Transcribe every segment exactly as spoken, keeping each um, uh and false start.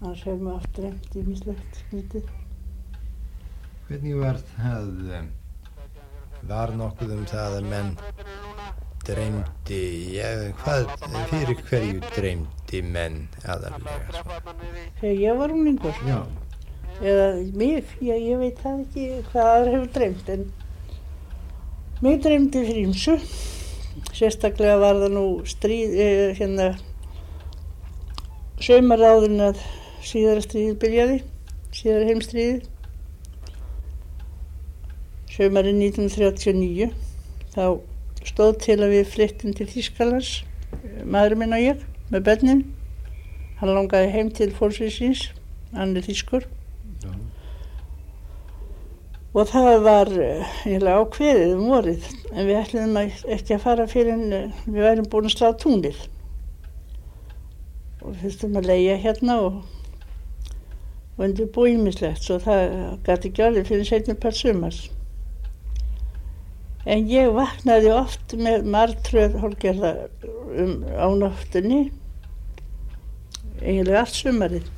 Hann hefur mig oft dreymt ýmislegt skrítið. Hvernig var það, var nokkuð um það að menn dreymdi, ja, hvað, fyrir hverju dreymdi menn aðallega? Þegar ég var unglingur? Já. Eða mig, ég, ég veit það ekki hvað aðra hefur dreymt, en mig dreymdi fyrir ýmsu. Sérstaklega var það nú stríð, eh, hérna, saumaráðurinn að síðara stríðið byrjaði, síðara heimstríðið. Saumarinn nítján hundruð þrjátíu og níu, þá stóð til að við flyttum til Þýskalands, maðurinn minn og ég, með börnin. Hann langaði heim til fólksins síns, hann er þýskur. Já. Og það var eiginlega ákveðið um vorið, en við ætluðum ekki að fara fyrir en við værum búin að slá túnið. Og fyrstum að leigja hérna og, og undirbúa ýmislegt, svo það gat ekki alveg fyrir seinni part sumars. En ég vaknaði oft með martröð hálfgerða um, á nóttunni, eiginlega allt sumarið,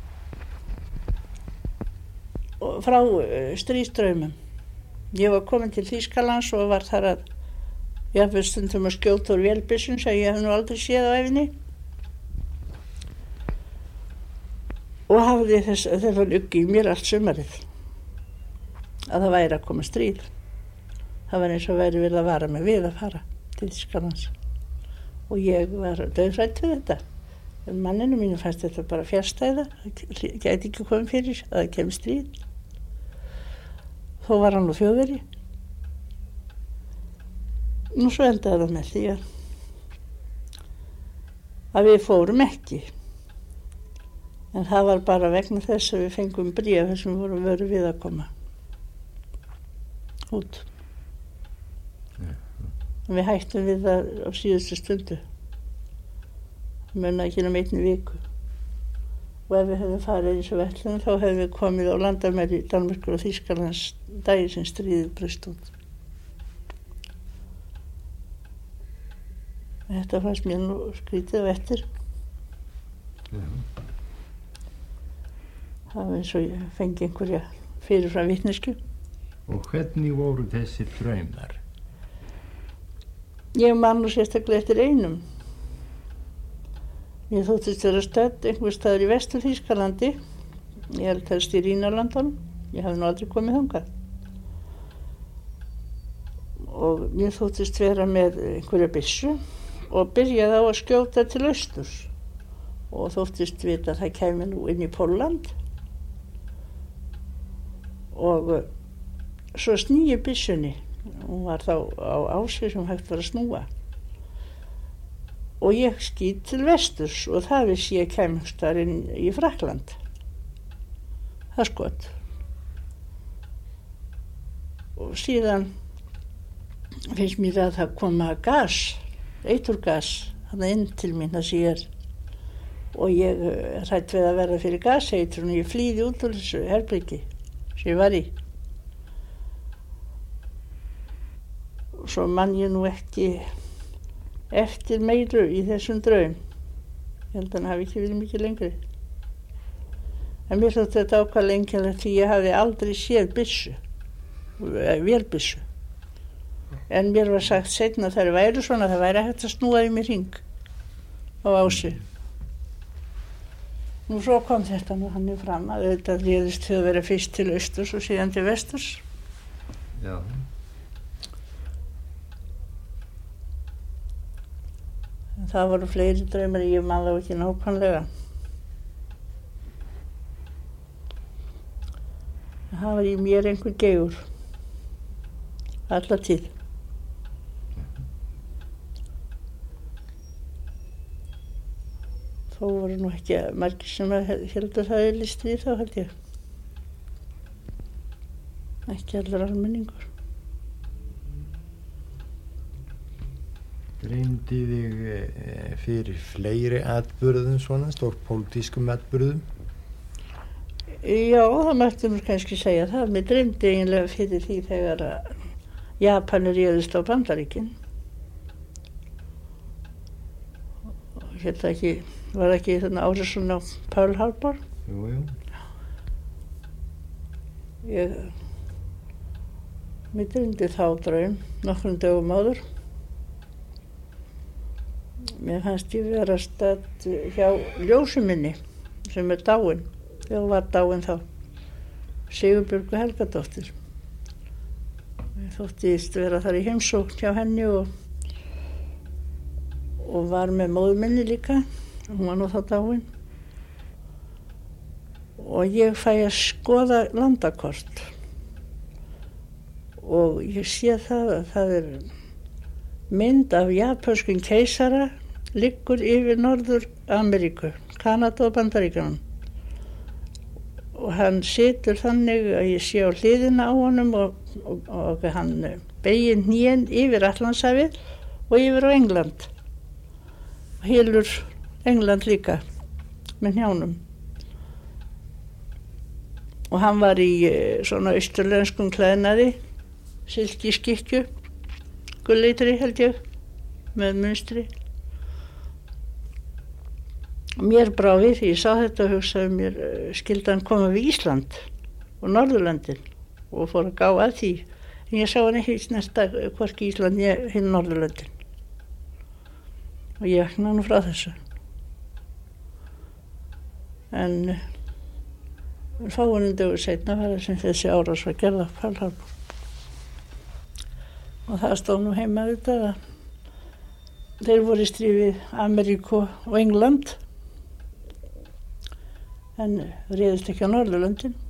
og frá uh, stríðsdraumum. Ég var komin til Þýskalands og var þar að jafnvel stundum að skjóta úr vélbyssum sem ég hef nú aldrei séð á ævinni. Og hafði þess, þess að uggi í mér allt sumarið, að það væri að koma stríð. Það var eins og væri verið að vara mig við að fara til Þýskalands. Og ég var dauðhrædd við þetta. En manninu mínu fannst þetta bara fjarstæða. Það gæti ekki komið fyrir að það kemur stríð. Þó var hann nú Þjóðverji. Nú svo endaði það með því að, að við fórum ekki. En það var bara vegna þess að við fengum bréf sem voru verið við að koma út. Við hættum við það á síðustu stundu. Muna ekki um einni viku. Og ef við hefðum farið eins og við ætluðum, þá hefðum við komið á landamæri Danmerkur og Þýskalands daginn sem stríðið braust út. Þetta fannst mér nú skrítið á eftir. Já. Það var eins og ég fengi einhverja fyrirfram vitneskju. Og hvernig voru þessi draumar? Ég man nú sérstaklega eftir einum. Ég þóttist vera stödd einhvers staðar í Vestur-Þýskalandi. Ég held helst í Rínarlandunum. Ég hafði nú aldrei komið þangað. Og mér þóttist vera með einhverja byssu og byrjaði á að skjóta til austurs. Og þóttist vita að það kæmi nú inn í Pólland. Og svo sný ég byssunni. Hún var þá á ásvið sem hægt var að snúa. Og ég skýt til vesturs og það vissi ég kemst þar inn í Frakkland. Það skot. Og síðan finnst mér að það koma gas, eiturgas, þarna inn til mín það sé er. Og ég hrædd við að verða fyrir gaseitrun og ég flýði út úr þessu herbyggi sem ég var í. Og svo man ég nú ekki eftir meiru í þessum draum. Ég held að hann hafi ekki verið mikið lengri. En mér þótti þetta ákvað lengilegt því ég hafi aldrei séð byssu, vélbyssu. En mér var sagt seinna að það væri svona, það væri hægt að snúa í mig hring á ási. Nú svo kom þetta nú hann fram að auðvitað réðist þau að vera fyrst til austurs og síðan til vesturs. Já. Það voru fleiri draumar, ég man það ekki nákvæmlega. Það var í mér einhver geigur. Alla tíð. Þó voru nú ekki margir sem heldur það er listið þá held ég. Ekki allir almenningur. Dreymdi þig fyrir fleiri atburðum svona, stórpólitískum atburðum? Já, það mætti nú kannski segja það. Mér dreymdi eiginlega fyrir því þegar að Japanir réðust á Bandaríkin. Hérna ekki, var ekki þarna árásin á Pearl Harbor? Jú, jú. Ég mér dreymdi þá draum nokkrum dögum áður. Mér fannst ég vera stödd hjá ljósi minni sem er dáin, þegar var dáin þá, Sigurbjörgu Helgadóttir. Ég þóttist vera þar í heimsókn hjá henni og, og var með móður minni líka, hún var nú þá dáin. Og ég fæ að skoða landakort og ég sé það að það er mynd af japanskum keisara liggur yfir Norður Ameríku, Kanada og Bandaríkjunum. Og hann situr þannig að ég sé á hliðina á honum og, og, og hann beygir hnén yfir Atlantshafið og yfir á England. Og hylur England líka með hnjánum. Og hann var í svona austurlenskum klæðnaði, silkiskikkju, gulleitri held ég, með munstri. Og mér brá við því ég sá þetta og hugsaði mér skyldi hann koma við Ísland og Norðurlöndin og fór að gá að því. En ég sá hann ekki næsta hvorki Ísland ég hinn Norðurlöndin. Og ég vaknaði nú frá þessu. En fáinum dögur seinna var það sem þessi árás var gerð á Pearl Harbor. Og það stóð nú heima þetta að þeir voru í stríði við Ameríku og England en réðist ekki á Norðurlöndin.